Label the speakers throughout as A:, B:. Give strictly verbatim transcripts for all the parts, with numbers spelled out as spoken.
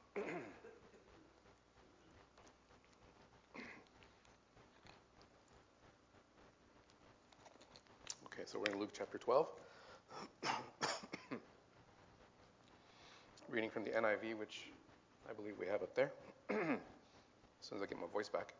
A: Okay, so we're in Luke chapter twelve. Reading from the N I V, which I believe we have up there. As soon as I get my voice back.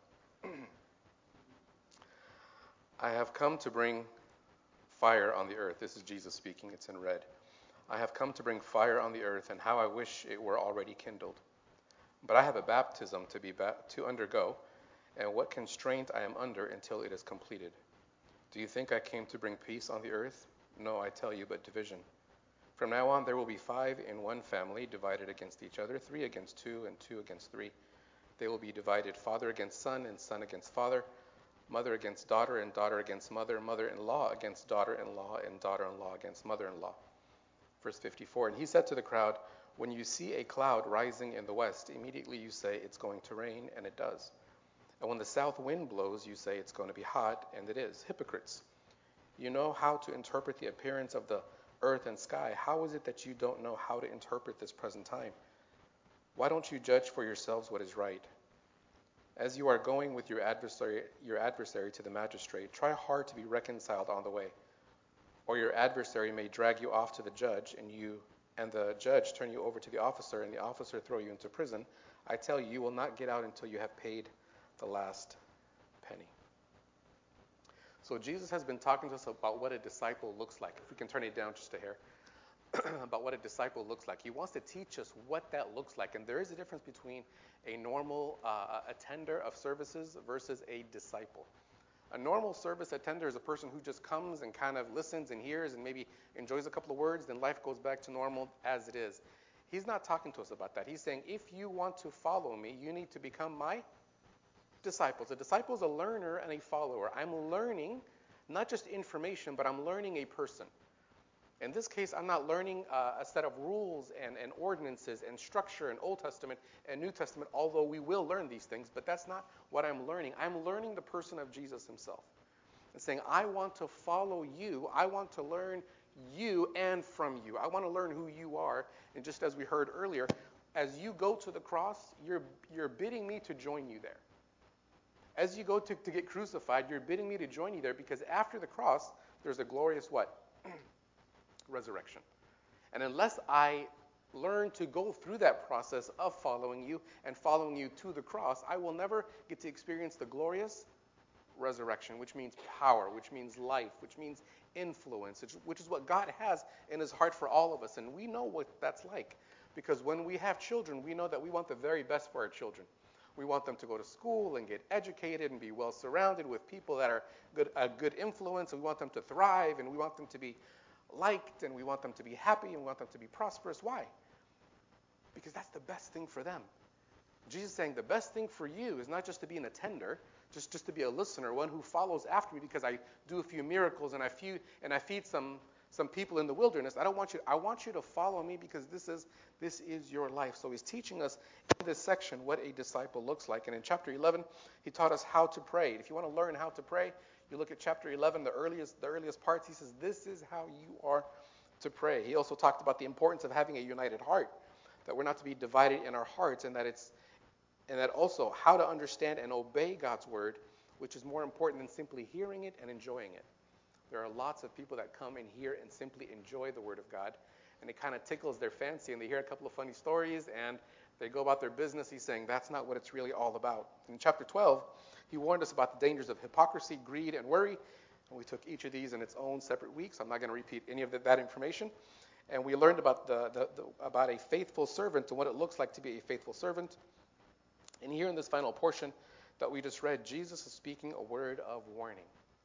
A: I have come to bring fire on the earth. This is Jesus speaking. It's in red. I have come to bring fire on the earth, and how I wish it were already kindled. But I have a baptism to be ba- to undergo, and what constraint I am under until it is completed. Do you think I came to bring peace on the earth? No, I tell you, but division. From now on, there will be five in one family, divided against each other, three against two, and two against three. They will be divided, father against son, and son against father, mother against daughter, and daughter against mother, mother-in-law against daughter-in-law, and daughter-in-law against mother-in-law. Verse fifty-four, and he said to the crowd, when you see a cloud rising in the west, immediately you say it's going to rain, and it does. And when the south wind blows, you say it's going to be hot, and it is. Hypocrites, you know how to interpret the appearance of the earth and sky. How is it that you don't know how to interpret this present time? Why don't you judge for yourselves what is right? As you are going with your adversary, your adversary to the magistrate, try hard to be reconciled on the way. Or your adversary may drag you off to the judge, and you and the judge turn you over to the officer, and the officer throw you into prison. I tell you, you will not get out until you have paid the last penny. So Jesus has been talking to us about what a disciple looks like. If we can turn it down just a hair. About what a disciple looks like. He wants to teach us what that looks like. And there is a difference between a normal uh, attender of services versus a disciple. A normal service attender is a person who just comes and kind of listens and hears and maybe enjoys a couple of words, then life goes back to normal as it is. He's not talking to us about that. He's saying, if you want to follow me, you need to become my disciples. A disciple is a learner and a follower. I'm learning not just information, but I'm learning a person. In this case, I'm not learning uh, a set of rules and, and ordinances and structure in Old Testament and New Testament, although we will learn these things, but that's not what I'm learning. I'm learning the person of Jesus himself. And saying, I want to follow you. I want to learn you and from you. I want to learn who you are. And just as we heard earlier, as you go to the cross, you're, you're bidding me to join you there. As you go to, to get crucified, you're bidding me to join you there, because after the cross, there's a glorious what? Resurrection. And unless I learn to go through that process of following you and following you to the cross, I will never get to experience the glorious resurrection, which means power, which means life, which means influence, which is what God has in his heart for all of us. And we know what that's like, because when we have children, we know that we want the very best for our children. We want them to go to school and get educated and be well surrounded with people that are good, a good influence. And we want them to thrive, and we want them to be liked, and we want them to be happy, and we want them to be prosperous. Why? Because that's the best thing for them. Jesus is saying the best thing for you is not just to be an attender, just, just to be a listener, one who follows after me because I do a few miracles and I feed and I feed some some people in the wilderness. I don't want you. I want you to follow me because this is this is your life. So he's teaching us in this section what a disciple looks like. And in chapter eleven, he taught us how to pray. If you want to learn how to pray, you look at chapter eleven, the earliest the earliest parts. He says this is how you are to pray. He also talked about the importance of having a united heart, that we're not to be divided in our hearts, and that it's and that also how to understand and obey God's word, which is more important than simply hearing it and enjoying it. There are lots of people that come and hear and simply enjoy the word of God, and it kind of tickles their fancy, and they hear a couple of funny stories, and they go about their business. He's saying that's not what it's really all about. In chapter twelve, he warned us about the dangers of hypocrisy, greed, and worry, and we took each of these in its own separate week, so I'm not going to repeat any of the, that information. And we learned about the, the, the about a faithful servant and what it looks like to be a faithful servant. And here in this final portion that we just read, Jesus is speaking a word of warning,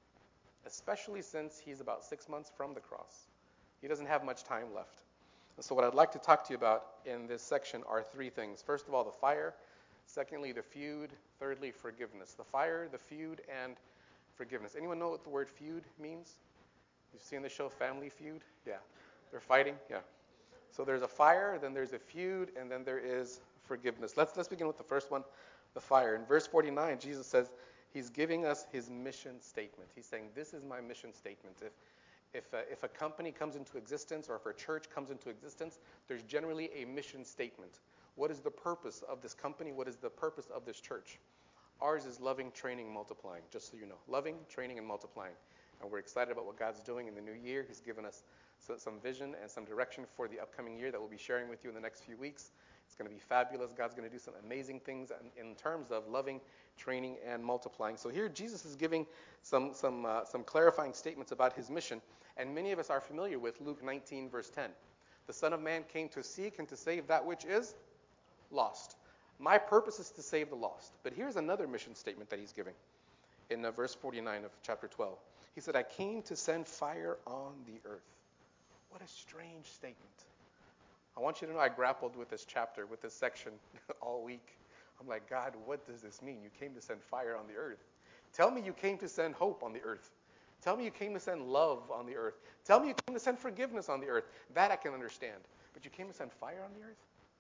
A: especially since he's about six months from the cross. He doesn't have much time left. And so what I'd like to talk to you about in this section are three things. First of all, the fire. Secondly, the feud. Thirdly, forgiveness. The fire, the feud, and forgiveness. Anyone know what the word feud means? You've seen the show Family Feud? Yeah. They're fighting? Yeah. So there's a fire, then there's a feud, and then there is forgiveness. Let's let's begin with the first one, the fire. In verse forty-nine, Jesus says he's giving us his mission statement. He's saying, this is my mission statement. If if a, if a company comes into existence or if a church comes into existence, there's generally a mission statement. What is the purpose of this company? What is the purpose of this church? Ours is loving, training, multiplying, just so you know. Loving, training, and multiplying. And we're excited about what God's doing in the new year. He's given us some vision and some direction for the upcoming year that we'll be sharing with you in the next few weeks. It's going to be fabulous. God's going to do some amazing things in, in terms of loving, training, and multiplying. So here Jesus is giving some some uh, some clarifying statements about his mission, and many of us are familiar with Luke nineteen, verse ten. The Son of Man came to seek and to save that which is lost. My purpose is to save the lost. But here's another mission statement that he's giving in uh, verse forty-nine of chapter twelve. He said, I came to send fire on the earth. What a strange statement. I want you to know I grappled with this chapter, with this section all week. I'm like, God, what does this mean? You came to send fire on the earth. Tell me you came to send hope on the earth. Tell me you came to send love on the earth. Tell me you came to send forgiveness on the earth. That I can understand. But you came to send fire on the earth?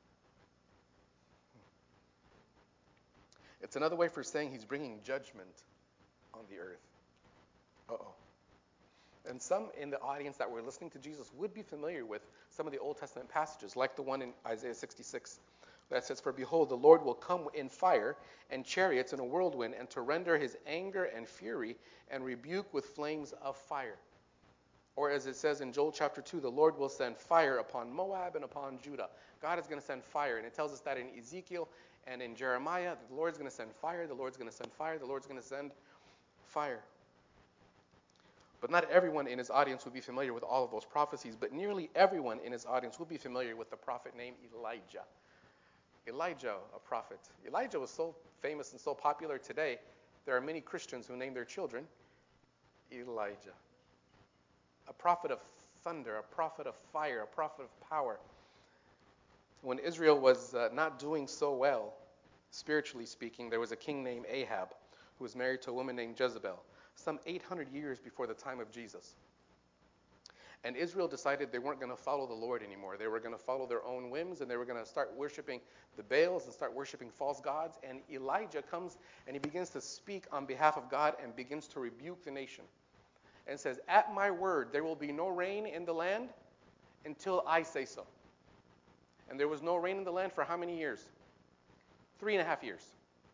A: It's another way for saying he's bringing judgment on the earth. Uh-oh. And some in the audience that were listening to Jesus would be familiar with some of the Old Testament passages, like the one in Isaiah sixty-six that says, For behold, the Lord will come in fire and chariots in a whirlwind, and to render his anger and fury and rebuke with flames of fire. Or as it says in Joel chapter two, the Lord will send fire upon Moab and upon Judah. God is going to send fire. And it tells us that in Ezekiel and in Jeremiah, that the Lord's going to send fire, the Lord's going to send fire, the Lord's going to send fire. But not everyone in his audience would be familiar with all of those prophecies, but nearly everyone in his audience would be familiar with the prophet named Elijah. Elijah, a prophet. Elijah was so famous and so popular today, there are many Christians who name their children Elijah. A prophet of thunder, a prophet of fire, a prophet of power. When Israel was uh, not doing so well, spiritually speaking, there was a king named Ahab who was married to a woman named Jezebel, some eight hundred years before the time of Jesus. And Israel decided they weren't going to follow the Lord anymore. They were going to follow their own whims, and they were going to start worshiping the Baals and start worshiping false gods. And Elijah comes and he begins to speak on behalf of God and begins to rebuke the nation. And says, at my word, there will be no rain in the land until I say so. And there was no rain in the land for how many years? Three and a half years.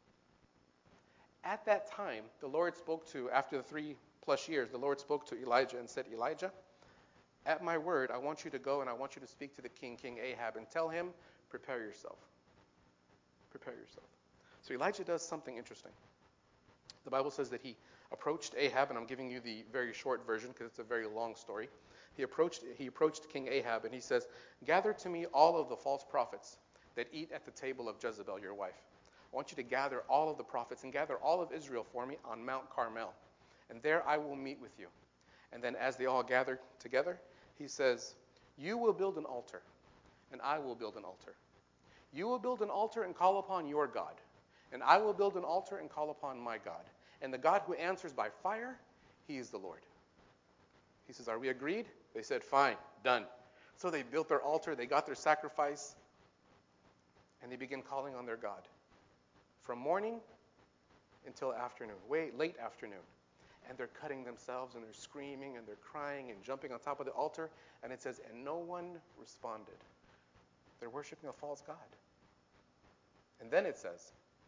A: At that time, the Lord spoke to, after the three plus years, the Lord spoke to Elijah and said, Elijah, at my word, I want you to go and I want you to speak to the king, King Ahab, and tell him, prepare yourself. Prepare yourself. So Elijah does something interesting. The Bible says that he approached Ahab, and I'm giving you the very short version because it's a very long story. He approached, he approached King Ahab, and he says, gather to me all of the false prophets that eat at the table of Jezebel, your wife. I want you to gather all of the prophets and gather all of Israel for me on Mount Carmel. And there I will meet with you. And then as they all gather together, he says, you will build an altar, and I will build an altar. You will build an altar and call upon your God. And I will build an altar and call upon my God. And the God who answers by fire, he is the Lord. He says, are we agreed? They said, fine, done. So they built their altar, they got their sacrifice, and they began calling on their God. From morning until afternoon, way late afternoon. And they're cutting themselves, and they're screaming, and they're crying, and jumping on top of the altar. And it says, and no one responded. They're worshiping a false god. And then it says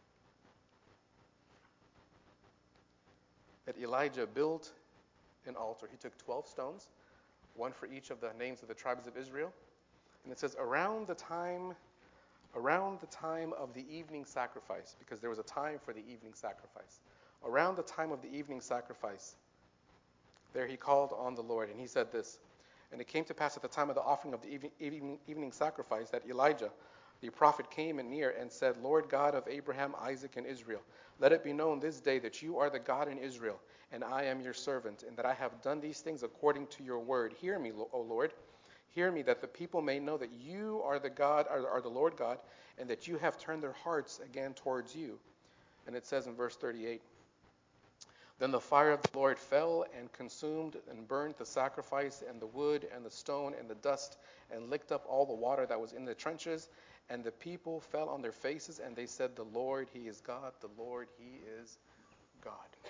A: that Elijah built an altar. He took twelve stones, one for each of the names of the tribes of Israel. And it says, around the time, around the time of the evening sacrifice, because there was a time for the evening sacrifice. Around the time of the evening sacrifice, there he called on the Lord, and he said this, and it came to pass at the time of the offering of the evening, evening, evening sacrifice that Elijah, the prophet, came in near and said, Lord God of Abraham, Isaac, and Israel, let it be known this day that you are the God in Israel, and I am your servant, and that I have done these things according to your word. Hear me, O Lord. Hear me, that the people may know that you are the God, are, are the Lord God, and that you have turned their hearts again towards you. And it says in verse thirty-eight, then the fire of the Lord fell and consumed and burned the sacrifice and the wood and the stone and the dust and licked up all the water that was in the trenches. And the people fell on their faces and they said, the Lord, he is God. The Lord, he is God.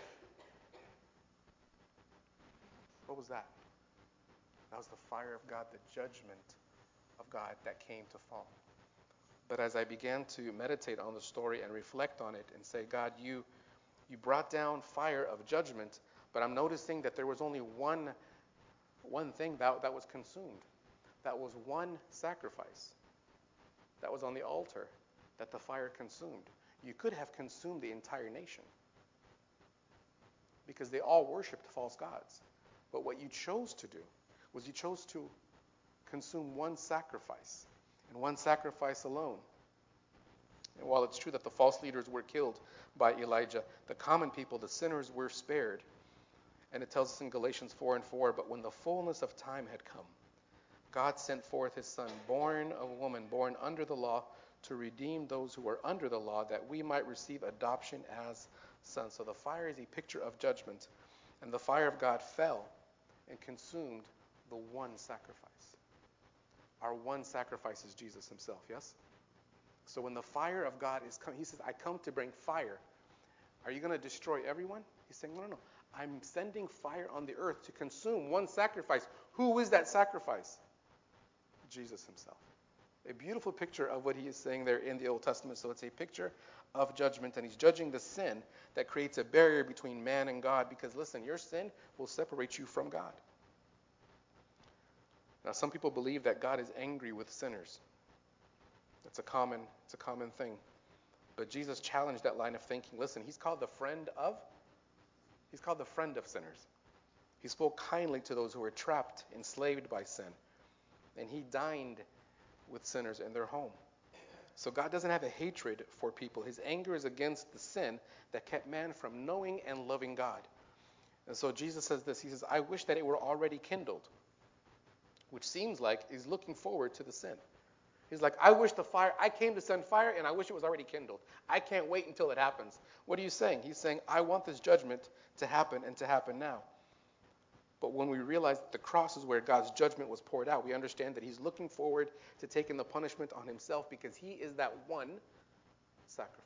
A: What was that? That was the fire of God, the judgment of God that came to fall. But as I began to meditate on the story and reflect on it and say, God, you you brought down fire of judgment, but I'm noticing that there was only one one thing that, that was consumed. That was one sacrifice that was on the altar that the fire consumed. You could have consumed the entire nation because they all worshipped false gods. But what you chose to do was you chose to consume one sacrifice, and one sacrifice alone. And while it's true that the false leaders were killed by Elijah, the common people, the sinners, were spared. And it tells us in Galatians four and four, but when the fullness of time had come, God sent forth his Son, born of a woman, born under the law, to redeem those who were under the law, that we might receive adoption as sons. So the fire is a picture of judgment, and the fire of God fell and consumed the one sacrifice. Our one sacrifice is Jesus himself, yes? So when the fire of God is coming, he says, I come to bring fire. Are you going to destroy everyone? He's saying, no, no, no. I'm sending fire on the earth to consume one sacrifice. Who is that sacrifice? Jesus himself. A beautiful picture of what he is saying there in the Old Testament. So it's a picture of judgment, and he's judging the sin that creates a barrier between man and God, because listen, your sin will separate you from God. Now, some people believe that God is angry with sinners. It's a common, it's a common thing. But Jesus challenged that line of thinking. Listen, he's called the friend of, he's called the friend of sinners. He spoke kindly to those who were trapped, enslaved by sin. And he dined with sinners in their home. So God doesn't have a hatred for people. His anger is against the sin that kept man from knowing and loving God. And so Jesus says this. He says, I wish that it were already kindled, which seems like he's looking forward to the sin. He's like, I wish the fire, I came to send fire, and I wish it was already kindled. I can't wait until it happens. What are you saying? He's saying, I want this judgment to happen and to happen now. But when we realize that the cross is where God's judgment was poured out, we understand that he's looking forward to taking the punishment on himself, because he is that one sacrifice.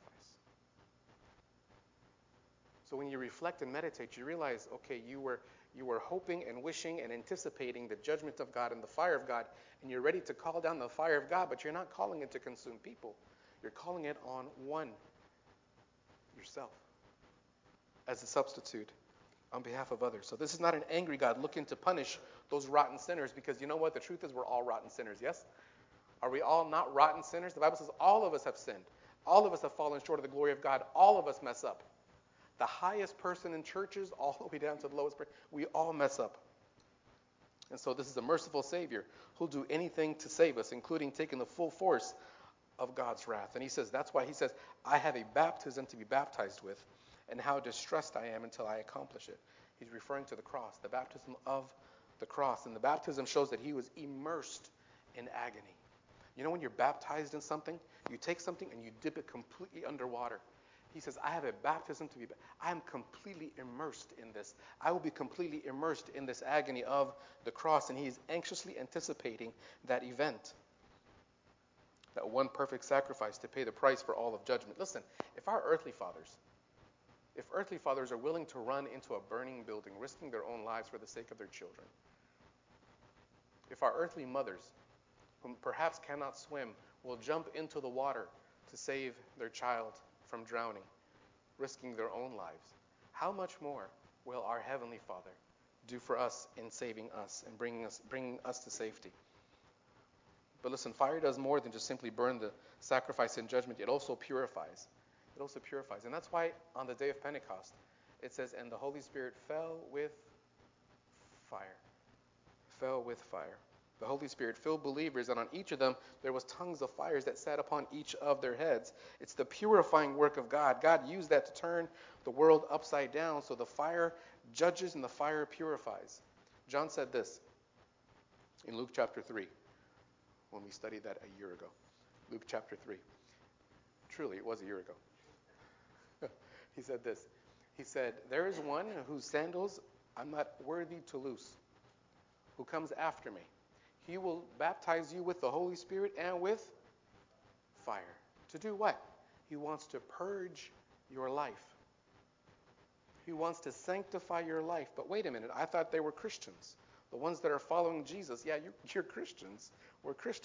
A: So when you reflect and meditate, you realize, okay, you were you were hoping and wishing and anticipating the judgment of God and the fire of God, and you're ready to call down the fire of God, but you're not calling it to consume people. You're calling it on one, yourself, as a substitute on behalf of others. So this is not an angry God looking to punish those rotten sinners, because you know what? The truth is we're all rotten sinners, yes? Are we all not rotten sinners? The Bible says all of us have sinned. All of us have fallen short of the glory of God. All of us mess up. The highest person in churches, all the way down to the lowest person, we all mess up. And so this is a merciful Savior who'll do anything to save us, including taking the full force of God's wrath. And he says, that's why he says, I have a baptism to be baptized with, and how distressed I am until I accomplish it. He's referring to the cross, the baptism of the cross. And the baptism shows that he was immersed in agony. You know when you're baptized in something, you take something and you dip it completely underwater. He says, I have a baptism to be, I am completely immersed in this. I will be completely immersed in this agony of the cross. And he is anxiously anticipating that event. That one perfect sacrifice to pay the price for all of judgment. Listen, if our earthly fathers, if earthly fathers are willing to run into a burning building, risking their own lives for the sake of their children, if our earthly mothers, whom perhaps cannot swim, will jump into the water to save their child from drowning, risking their own lives, how much more will our Heavenly Father do for us in saving us and bringing us, bringing us to safety? But listen, fire does more than just simply burn the sacrifice and judgment. It also purifies. It also purifies. And that's why on the day of Pentecost, it says, and the Holy Spirit fell with fire. Fell with fire. The Holy Spirit filled believers, and on each of them there was tongues of fires that sat upon each of their heads. It's the purifying work of God. God used that to turn the world upside down, so the fire judges and the fire purifies. John said this in Luke chapter three, when we studied that a year ago. Luke chapter three. Truly, it was a year ago. He said this. He said, there is one whose sandals I'm not worthy to loose, who comes after me. He will baptize you with the Holy Spirit and with fire. To do what? He wants to purge your life. He wants to sanctify your life. But wait a minute, I thought they were Christians. The ones that are following Jesus, yeah, you're, you're Christians. We're Christians.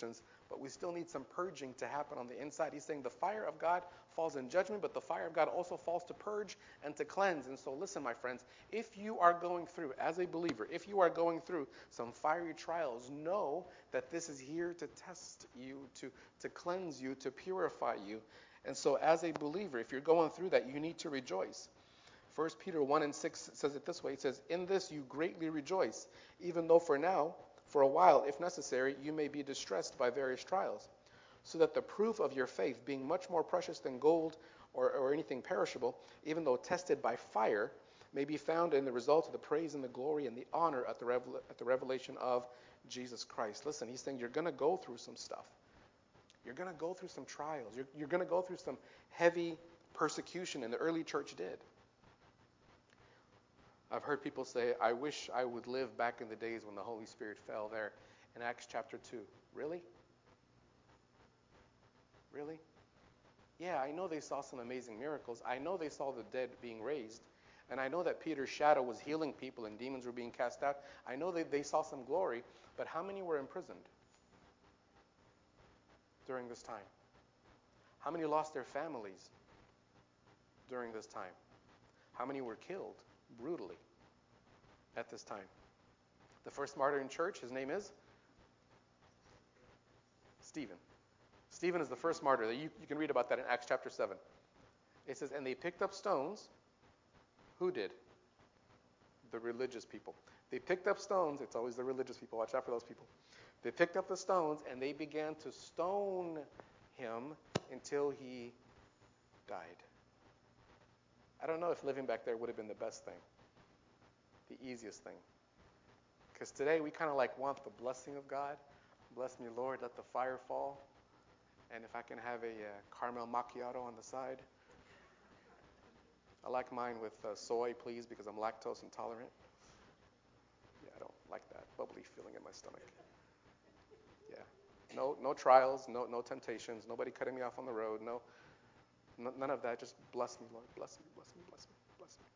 A: but we still need some purging to happen on the inside. He's saying the fire of God falls in judgment, but the fire of God also falls to purge and to cleanse. And so listen, my friends, if you are going through, as a believer, if you are going through some fiery trials, know that this is here to test you, to, to cleanse you, to purify you. And so as a believer, if you're going through that, you need to rejoice. First Peter one and six says it this way. It says, in this you greatly rejoice, even though for now, for a while, if necessary, you may be distressed by various trials, so that the proof of your faith, being much more precious than gold or, or anything perishable, even though tested by fire, may be found in the result of the praise and the glory and the honor at the, revel- at the revelation of Jesus Christ. Listen, he's saying you're going to go through some stuff. You're going to go through some trials. You're, you're going to go through some heavy persecution, and the early church did. I've heard people say, I wish I would live back in the days when the Holy Spirit fell there in Acts chapter two. Really? Really? Yeah, I know they saw some amazing miracles. I know they saw the dead being raised. And I know that Peter's shadow was healing people and demons were being cast out. I know that they saw some glory, but how many were imprisoned during this time? How many lost their families during this time? How many were killed brutally at this time? The first martyr in church, his name is Stephen. Stephen is the first martyr. You, you can read about that in Acts chapter seven. It says, and they picked up stones. Who did? The religious people. They picked up stones. It's always the religious people. Watch out for those people. They picked up the stones and they began to stone him until he died. I don't know if living back there would have been the best thing, the easiest thing. Because today we kind of like want the blessing of God. Bless me, Lord, let the fire fall. And if I can have a uh, caramel macchiato on the side. I like mine with uh, soy, please, because I'm lactose intolerant. Yeah, I don't like that bubbly feeling in my stomach. Yeah. No no trials, no no temptations, nobody cutting me off on the road, no, no none of that. Just bless me, Lord. Bless me, bless me, bless me, bless me.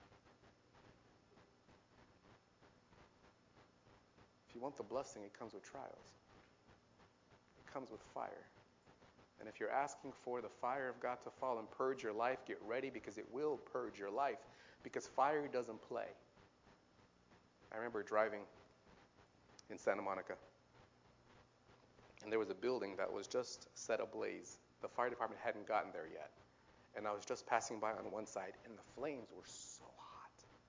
A: If you want the blessing, it comes with trials. It comes with fire. And if you're asking for the fire of God to fall and purge your life, get ready, because it will purge your life. Because fire doesn't play. I remember driving in Santa Monica, and there was a building that was just set ablaze. The fire department hadn't gotten there yet. And I was just passing by on one side, and the flames were so hot.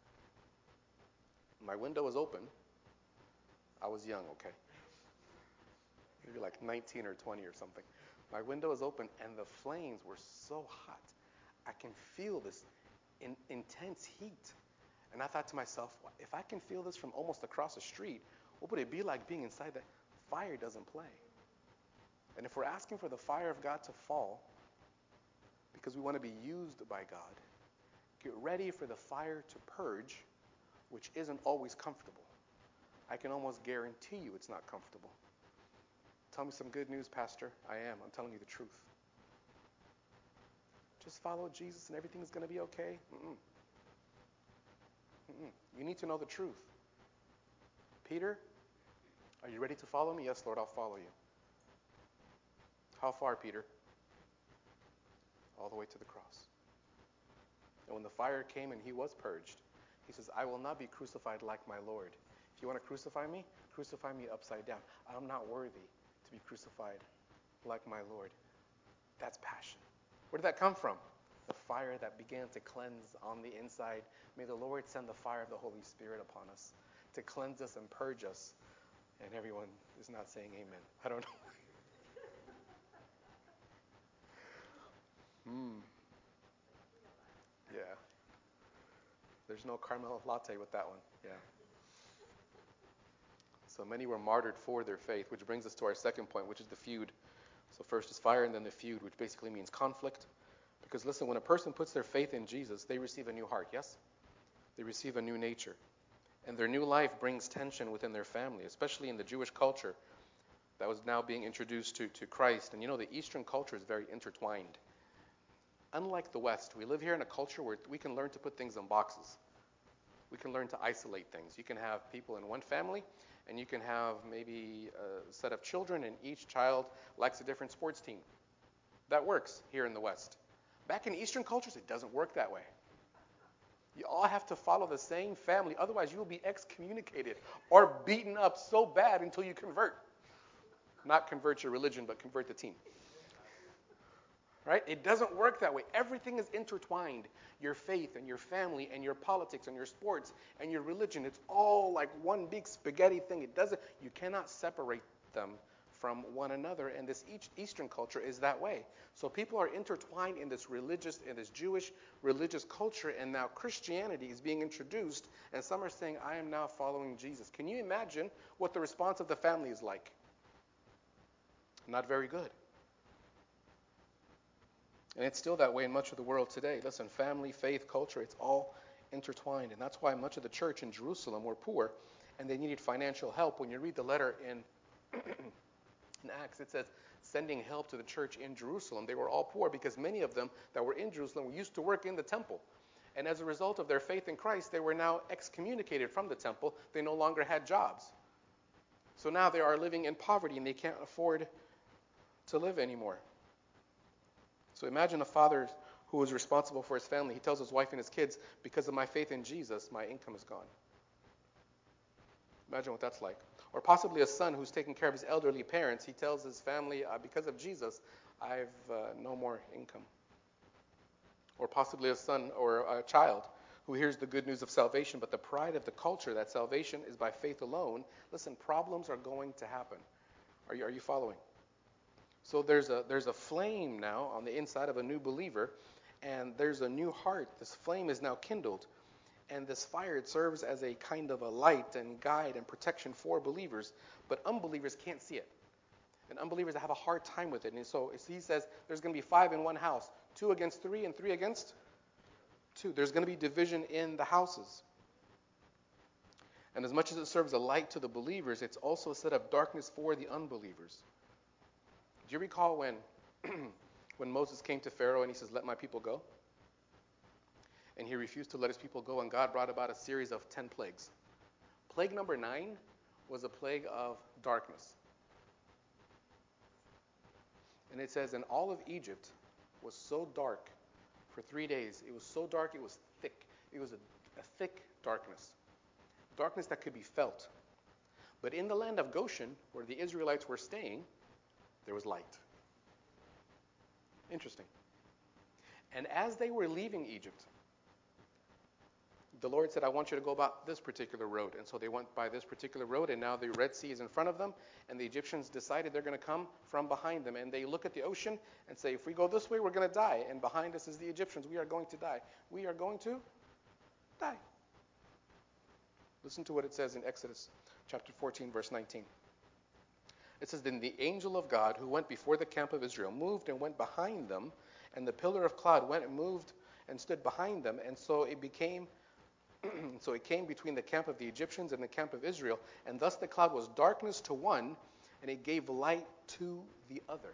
A: My window was open. I was young, okay? Maybe like nineteen or twenty or something. My window was open, and the flames were so hot. I can feel this in, intense heat. And I thought to myself, if I can feel this from almost across the street, what would it be like being inside that? Fire doesn't play. And if we're asking for the fire of God to fall, because we want to be used by God, get ready for the fire to purge, which isn't always comfortable. I can almost guarantee you it's not comfortable. Tell me some good news, Pastor. I am. I'm telling you the truth. Just follow Jesus and everything's going to be okay. Mm-mm. Mm-mm. You need to know the truth. Peter, are you ready to follow me? Yes, Lord, I'll follow you. How far, Peter? All the way to the cross. And when the fire came and he was purged, he says, I will not be crucified like my Lord. If you want to crucify me, crucify me upside down. I'm not worthy to be crucified like my Lord. That's passion. Where did that come from? The fire that began to cleanse on the inside. May the Lord send the fire of the Holy Spirit upon us to cleanse us and purge us. And everyone is not saying amen. I don't know. Hmm. Yeah. There's no caramel latte with that one. Yeah. So many were martyred for their faith, which brings us to our second point, which is the feud. So first is fire and then the feud, which basically means conflict. Because listen, when a person puts their faith in Jesus, they receive a new heart, yes? They receive a new nature. And their new life brings tension within their family, especially in the Jewish culture that was now being introduced to, to Christ. And you know, the Eastern culture is very intertwined. Unlike the West, we live here in a culture where we can learn to put things in boxes. We can learn to isolate things. You can have people in one family, And you can have maybe a set of children, and each child likes a different sports team. That works here in the West. Back in Eastern cultures, it doesn't work that way. You all have to follow the same family. Otherwise, you will be excommunicated or beaten up so bad until you convert. Not convert your religion, but convert the team. Right? It doesn't work that way. Everything is intertwined. Your faith and your family and your politics and your sports and your religion. It's all like one big spaghetti thing. It doesn't. You cannot separate them from one another. And this Eastern culture is that way. So people are intertwined in this religious, in this Jewish religious culture. And now Christianity is being introduced. And some are saying, I am now following Jesus. Can you imagine what the response of the family is like? Not very good. And it's still that way in much of the world today. Listen, family, faith, culture, it's all intertwined. And that's why much of the church in Jerusalem were poor and they needed financial help. When you read the letter in, in Acts, it says, sending help to the church in Jerusalem. They were all poor because many of them that were in Jerusalem used to work in the temple. And as a result of their faith in Christ, they were now excommunicated from the temple. They no longer had jobs. So now they are living in poverty and they can't afford to live anymore. So imagine a father who is responsible for his family. He tells his wife and his kids, because of my faith in Jesus, my income is gone. Imagine what that's like. Or possibly a son who's taking care of his elderly parents. He tells his family, uh, because of Jesus, I have uh, no more income. Or possibly a son or a child who hears the good news of salvation, but the pride of the culture that salvation is by faith alone. Listen, problems are going to happen. Are you, are you following? So there's a there's a flame now on the inside of a new believer, and there's a new heart. This flame is now kindled, and this fire, it serves as a kind of a light and guide and protection for believers, but unbelievers can't see it. And unbelievers have a hard time with it. And so he says there's going to be five in one house, two against three and three against two. There's going to be division in the houses. And as much as it serves a light to the believers, it's also a set of darkness for the unbelievers. Do you recall when when Moses came to Pharaoh and he says, let my people go? And he refused to let his people go, and God brought about a series of ten plagues. Plague number nine was a plague of darkness. And it says, and all of Egypt was so dark for three days. It was so dark, it was thick. It was a, a thick darkness. Darkness that could be felt. But in the land of Goshen, where the Israelites were staying, there was light. Interesting. And as they were leaving Egypt, the Lord said, I want you to go about this particular road. And so they went by this particular road, and now the Red Sea is in front of them, and the Egyptians decided they're going to come from behind them. And they look at the ocean and say, if we go this way, we're going to die. And behind us is the Egyptians. We are going to die. We are going to die. Listen to what it says in Exodus chapter fourteen, verse nineteen. It says, then the angel of God who went before the camp of Israel moved and went behind them, and the pillar of cloud went and moved and stood behind them. And so it became, so it came between the camp of the Egyptians and the camp of Israel. And thus the cloud was darkness to one, and it gave light to the other.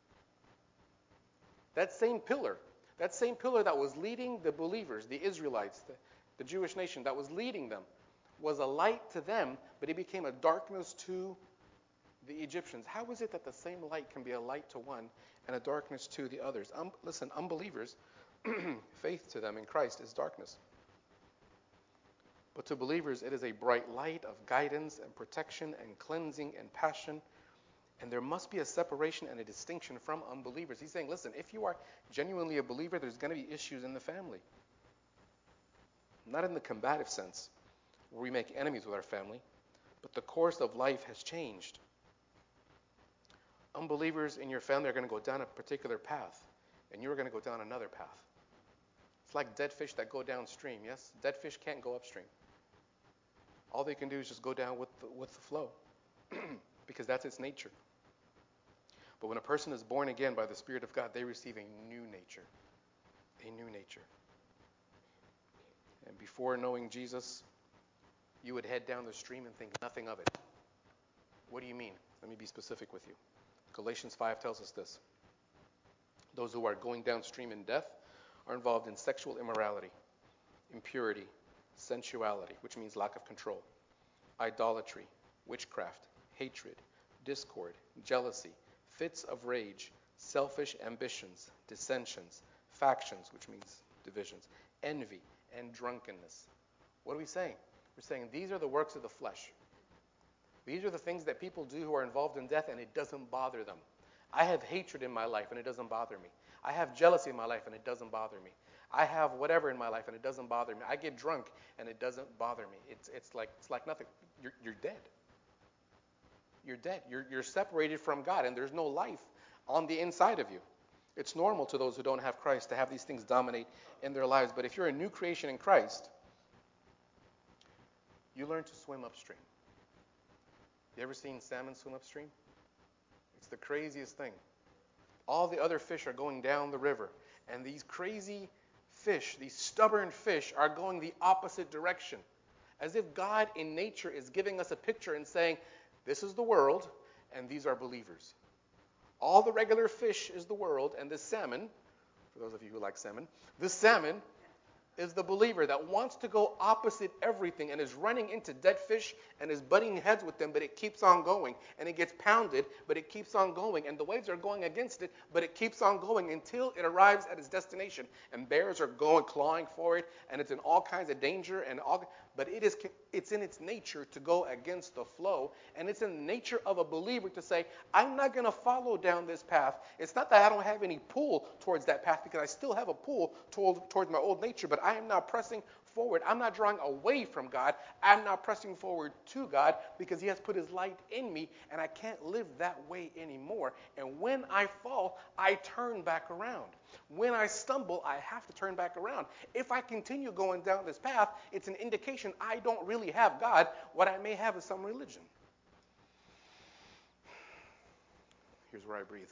A: That same pillar, that same pillar that was leading the believers, the Israelites, the, the Jewish nation that was leading them, was a light to them, but it became a darkness to the Egyptians. How is it that the same light can be a light to one and a darkness to the others? Um, listen, unbelievers, faith to them in Christ is darkness. But to believers, it is a bright light of guidance and protection and cleansing and passion. And there must be a separation and a distinction from unbelievers. He's saying, listen, if you are genuinely a believer, there's going to be issues in the family. Not in the combative sense, where we make enemies with our family, but the course of life has changed. Unbelievers in your family are going to go down a particular path, and you're going to go down another path. It's like dead fish that go downstream, yes? Dead fish can't go upstream. All they can do is just go down with the, with the flow, because that's its nature. But when a person is born again by the Spirit of God, they receive a new nature, a new nature. And before knowing Jesus, you would head down the stream and think nothing of it. What do you mean? Let me be specific with you. Galatians five tells us this. Those who are going downstream in death are involved in sexual immorality, impurity, sensuality, which means lack of control, idolatry, witchcraft, hatred, discord, jealousy, fits of rage, selfish ambitions, dissensions, factions, which means divisions, envy, and drunkenness. What are we saying? We're saying these are the works of the flesh. These are the things that people do who are involved in death, and it doesn't bother them. I have hatred in my life, and it doesn't bother me. I have jealousy in my life, and it doesn't bother me. I have whatever in my life, and it doesn't bother me. I get drunk, and it doesn't bother me. It's it's like it's like nothing. You're you're dead. You're dead. You're you're separated from God, and there's no life on the inside of you. It's normal to those who don't have Christ to have these things dominate in their lives. But if you're a new creation in Christ, you learn to swim upstream. You ever seen salmon swim upstream? It's the craziest thing. All the other fish are going down the river, and these crazy fish, these stubborn fish, are going the opposite direction. As if God in nature is giving us a picture and saying, this is the world, and these are believers. All the regular fish is the world, and this salmon, for those of you who like salmon, this salmon is the believer that wants to go opposite everything and is running into dead fish and is butting heads with them, but it keeps on going. And it gets pounded, but it keeps on going. And the waves are going against it, but it keeps on going until it arrives at its destination. And bears are going, clawing for it, and it's in all kinds of danger. And all, but it is, it's in its nature to go against the flow. And it's in the nature of a believer to say, I'm not going to follow down this path. It's not that I don't have any pull towards that path, because I still have a pull toward, towards my old nature, but I am now pressing forward. I'm not drawing away from God. I'm now pressing forward to God, because he has put his light in me, and I can't live that way anymore. And when I fall, I turn back around. When I stumble, I have to turn back around. If I continue going down this path, it's an indication I don't really have God. What I may have is some religion. Here's where I breathe.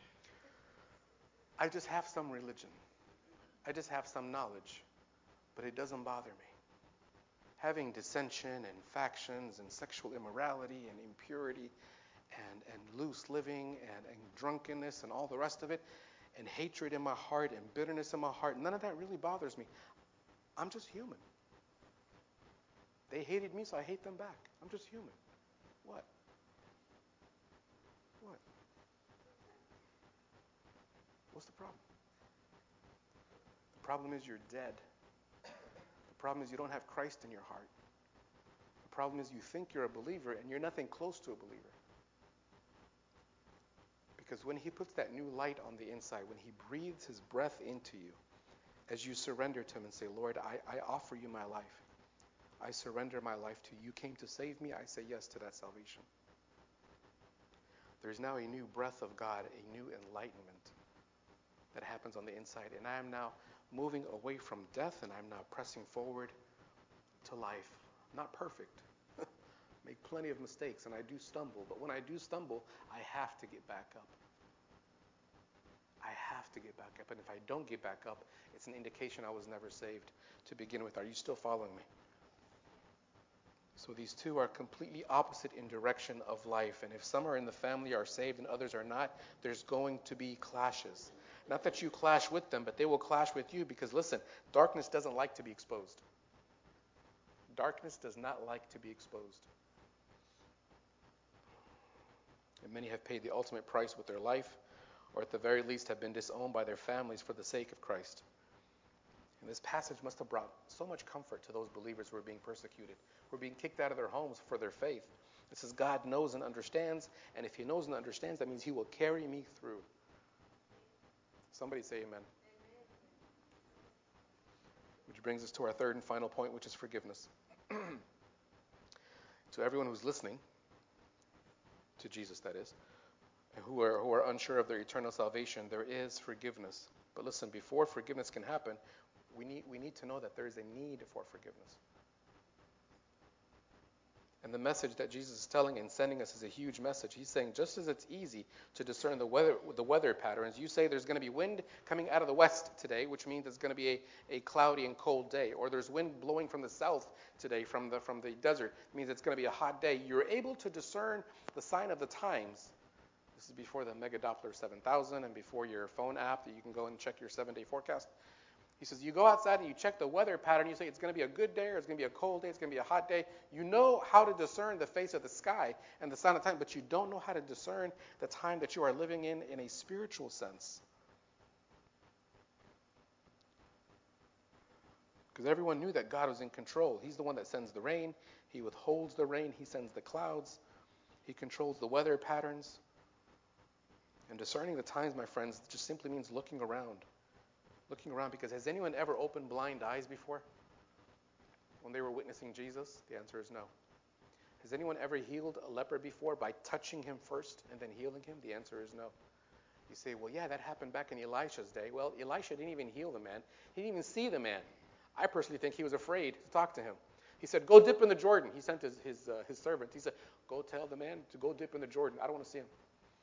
A: I just have some religion. I just have some knowledge. But it doesn't bother me. Having dissension and factions and sexual immorality and impurity and, and loose living and, and drunkenness and all the rest of it, and hatred in my heart and bitterness in my heart, none of that really bothers me. I'm just human. They hated me, so I hate them back. I'm just human. What? What? What's the problem? The problem is you're dead. The problem is you don't have Christ in your heart. The problem is you think you're a believer and you're nothing close to a believer. Because when he puts that new light on the inside, when he breathes his breath into you, as you surrender to him and say, Lord, I, I offer you my life. I surrender my life to you. You came to save me. I say yes to that salvation. There's now a new breath of God, a new enlightenment that happens on the inside. And I am now moving away from death, and I'm now pressing forward to life. Not perfect. Make plenty of mistakes, and I do stumble. But when I do stumble, I have to get back up. I have to get back up. And if I don't get back up, it's an indication I was never saved to begin with. Are you still following me? So these two are completely opposite in direction of life. And if some are in the family are saved and others are not, there's going to be clashes. Not that you clash with them, but they will clash with you, because listen, darkness doesn't like to be exposed. Darkness does not like to be exposed. And many have paid the ultimate price with their life, or at the very least have been disowned by their families for the sake of Christ. And this passage must have brought so much comfort to those believers who are being persecuted, who are being kicked out of their homes for their faith. It says God knows and understands, and if he knows and understands, that means he will carry me through. Somebody say amen. Amen. Which brings us to our third and final point, which is forgiveness. To everyone who's listening, to Jesus that is, who are who are unsure of their eternal salvation, there is forgiveness. But listen, before forgiveness can happen, we need we need to know that there is a need for forgiveness. And the message that Jesus is telling and sending us is a huge message. He's saying, just as it's easy to discern the weather the weather patterns, you say there's going to be wind coming out of the west today, which means it's going to be a, a cloudy and cold day. Or there's wind blowing from the south today, from the from the desert. It means it's going to be a hot day. You're able to discern the sign of the times. This is before the Mega Doppler seven thousand and before your phone app that you can go and check your seven-day forecast. He says, you go outside and you check the weather pattern. You say it's going to be a good day or it's going to be a cold day. It's going to be a hot day. You know how to discern the face of the sky and the sign of time, but you don't know how to discern the time that you are living in in a spiritual sense. Because everyone knew that God was in control. He's the one that sends the rain. He withholds the rain. He sends the clouds. He controls the weather patterns. And discerning the times, my friends, just simply means looking around. Looking around, because has anyone ever opened blind eyes before when they were witnessing Jesus? The answer is no. Has anyone ever healed a leper before by touching him first and then healing him? The answer is no. You say, well, yeah, that happened back in Elisha's day. Well, Elisha didn't even heal the man. He didn't even see the man. I personally think he was afraid to talk to him. He said, go dip in the Jordan. He sent his his, uh, his servant. He said, go tell the man to go dip in the Jordan. I don't want to see him.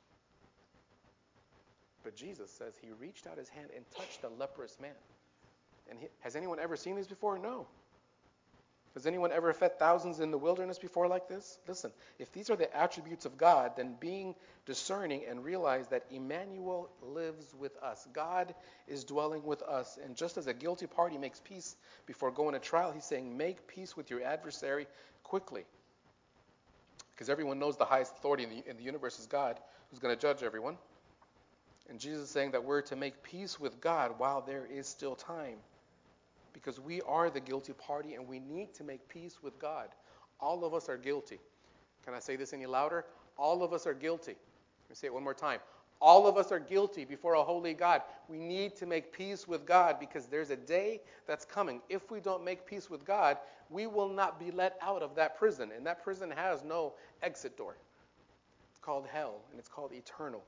A: But Jesus says he reached out his hand and touched the leprous man. And he, has anyone ever seen these before? No. Has anyone ever fed thousands in the wilderness before like this? Listen, if these are the attributes of God, then being discerning and realize that Emmanuel lives with us. God is dwelling with us. And just as a guilty party makes peace before going to trial, he's saying make peace with your adversary quickly. Because everyone knows the highest authority in the, in the universe is God, who's going to judge everyone. And Jesus is saying that we're to make peace with God while there is still time. Because we are the guilty party and we need to make peace with God. All of us are guilty. Can I say this any louder? All of us are guilty. Let me say it one more time. All of us are guilty before a holy God. We need to make peace with God because there's a day that's coming. If we don't make peace with God, we will not be let out of that prison. And that prison has no exit door. It's called hell and it's called eternal.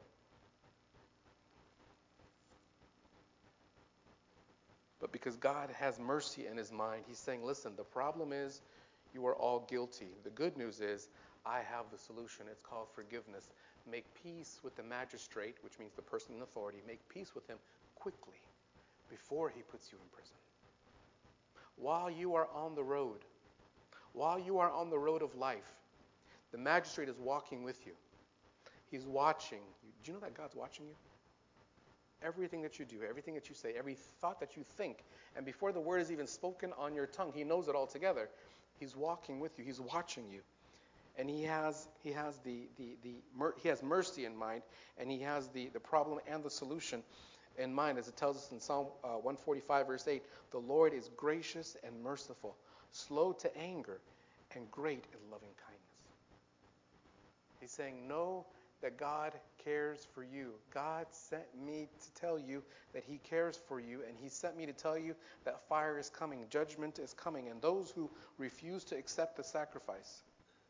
A: But because God has mercy in his mind, he's saying, listen, the problem is you are all guilty. The good news is I have the solution. It's called forgiveness. Make peace with the magistrate, which means the person in authority. Make peace with him quickly before he puts you in prison. While you are on the road, while you are on the road of life, the magistrate is walking with you. He's watching you. Do you know that God's watching you? Everything that you do, everything that you say, every thought that you think, and before the word is even spoken on your tongue, he knows it all together. He's walking with you. He's watching you. And he has he has the the the mer- he has mercy in mind, and he has the, the problem and the solution in mind, as it tells us in Psalm uh, one forty-five, verse eight, the Lord is gracious and merciful, slow to anger, and great in loving kindness. He's saying, know that God cares for you. God sent me to tell you that he cares for you, and he sent me to tell you that fire is coming, judgment is coming, and those who refuse to accept the sacrifice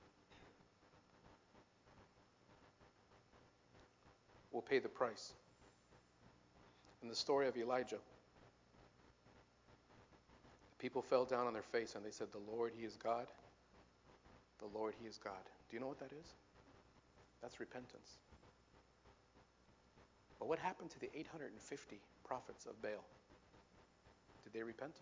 A: will pay the price. In the story of Elijah, people fell down on their face and they said, the Lord, he is God. The Lord, he is God. Do you know what that is? That's repentance. But what happened to the eight hundred fifty prophets of Baal? Did they repent?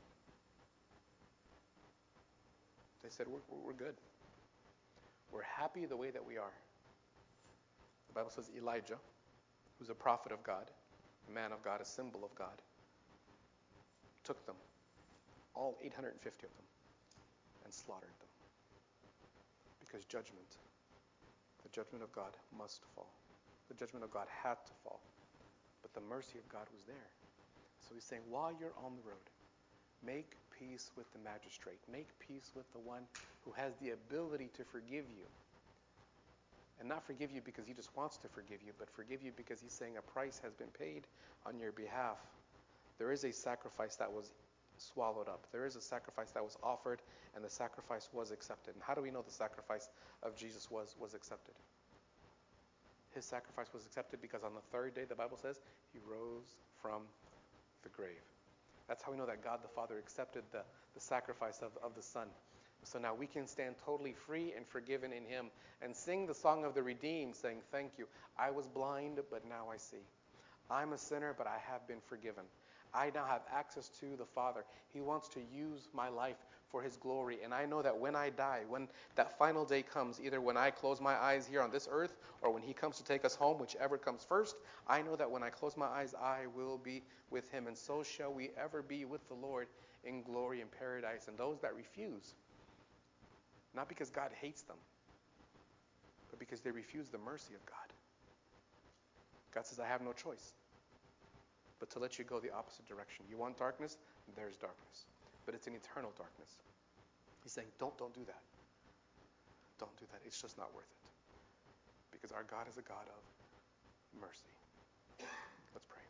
A: They said, we're, we're good. We're happy the way that we are. The Bible says Elijah, who's a prophet of God, a man of God, a symbol of God, took them, all eight hundred fifty of them, and slaughtered them. Because judgment, the judgment of God must fall. The judgment of God had to fall. But the mercy of God was there. So he's saying, while you're on the road, make peace with the magistrate. Make peace with the one who has the ability to forgive you. And not forgive you because he just wants to forgive you, but forgive you because he's saying a price has been paid on your behalf. There is a sacrifice that was swallowed up. There is a sacrifice that was offered, and the sacrifice was accepted. And how do we know the sacrifice of Jesus was, was accepted? His sacrifice was accepted because on the third day, the Bible says, he rose from the grave. That's how we know that God the Father accepted the, the sacrifice of, of the Son. So now we can stand totally free and forgiven in him and sing the song of the redeemed, saying, thank you. I was blind, but now I see. I'm a sinner, but I have been forgiven. I now have access to the Father. He wants to use my life for his glory. And I know that when I die, when that final day comes, either when I close my eyes here on this earth or when he comes to take us home, whichever comes first, I know that when I close my eyes, I will be with him. And so shall we ever be with the Lord in glory in paradise. And those that refuse, not because God hates them, but because they refuse the mercy of God. God says, I have no choice but to let you go the opposite direction. You want darkness? There's darkness. But it's an eternal darkness. He's saying, don't, don't do that. Don't do that. It's just not worth it. Because our God is a God of mercy. Let's pray.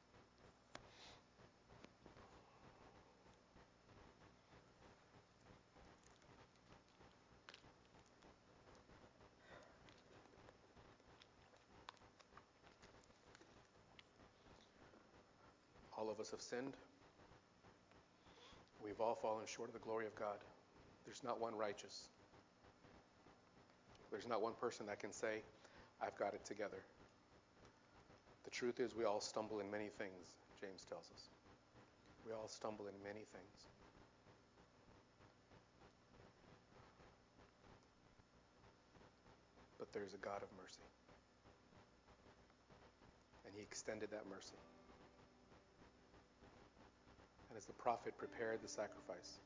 A: All of us have sinned. We've all fallen short of the glory of God. There's not one righteous. There's not one person that can say, I've got it together. The truth is we all stumble in many things, James tells us. We all stumble in many things. But there's a God of mercy. And he extended that mercy. And as the prophet prepared the sacrifice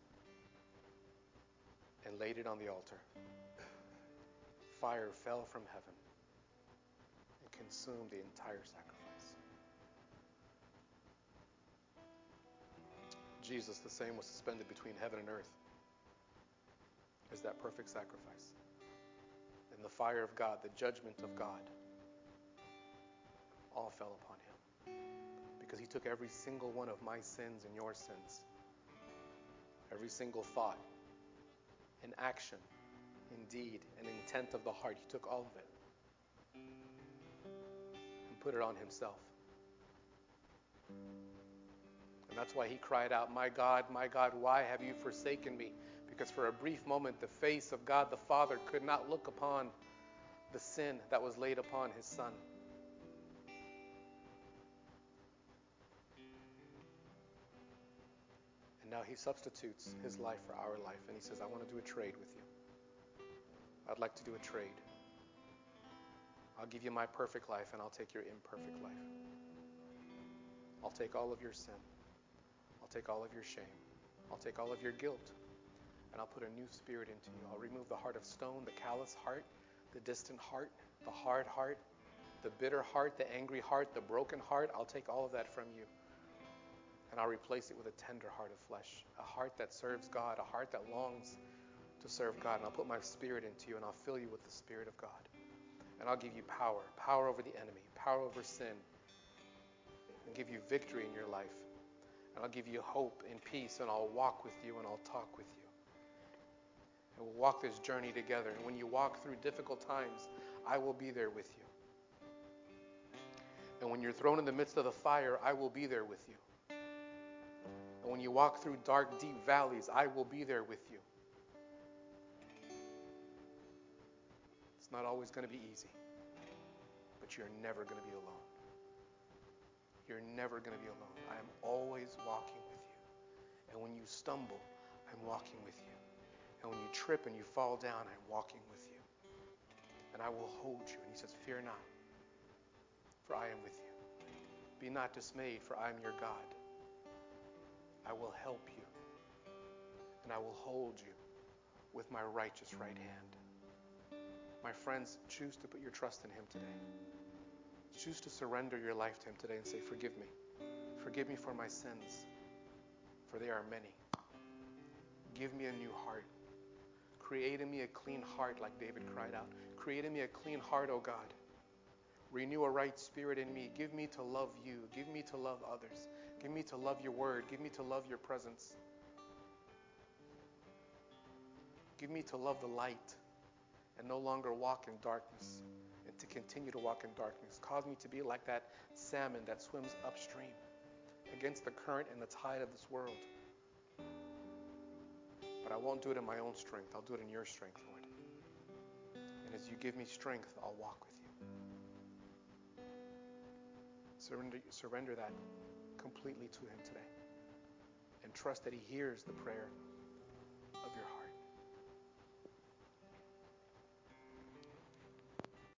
A: and laid it on the altar, fire fell from heaven and consumed the entire sacrifice. Jesus, the same, was suspended between heaven and earth as that perfect sacrifice. And the fire of God, the judgment of God, all fell upon him. Because he took every single one of my sins and your sins, every single thought, an action, in deed, an intent of the heart. He took all of it and put it on himself. And that's why he cried out, my God, my God, why have you forsaken me? Because for a brief moment, the face of God the Father could not look upon the sin that was laid upon his Son. And now he substitutes his life for our life. And he says, I want to do a trade with you. I'd like to do a trade. I'll give you my perfect life and I'll take your imperfect life. I'll take all of your sin. I'll take all of your shame. I'll take all of your guilt. And I'll put a new spirit into you. I'll remove the heart of stone, the callous heart, the distant heart, the hard heart, the bitter heart, the angry heart, the broken heart. I'll take all of that from you. And I'll replace it with a tender heart of flesh, a heart that serves God, a heart that longs to serve God. And I'll put my spirit into you and I'll fill you with the Spirit of God. And I'll give you power, power over the enemy, power over sin, and give you victory in your life. And I'll give you hope and peace, and I'll walk with you and I'll talk with you. And we'll walk this journey together. And when you walk through difficult times, I will be there with you. And when you're thrown in the midst of the fire, I will be there with you. And when you walk through dark, deep valleys, I will be there with you. It's not always going to be easy, but you're never going to be alone. You're never going to be alone. I am always walking with you. And when you stumble, I'm walking with you. And when you trip and you fall down, I'm walking with you. And I will hold you. And he says, fear not, for I am with you. Be not dismayed, for I am your God. I will help you. And I will hold you with my righteous right hand. My friends, choose to put your trust in him today. Choose to surrender your life to him today and say, forgive me. Forgive me for my sins, for they are many. Give me a new heart. Create in me a clean heart, like David cried out. Create in me a clean heart, O God. Renew a right spirit in me. Give me to love you. Give me to love others. Give me to love your word. Give me to love your presence. Give me to love the light and no longer walk in darkness, and to continue to walk in darkness. Cause me to be like that salmon that swims upstream against the current and the tide of this world. But I won't do it in my own strength. I'll do it in your strength, Lord. And as you give me strength, I'll walk with you. Surrender, surrender that completely to him today. And trust that he hears the prayer
B: of your heart.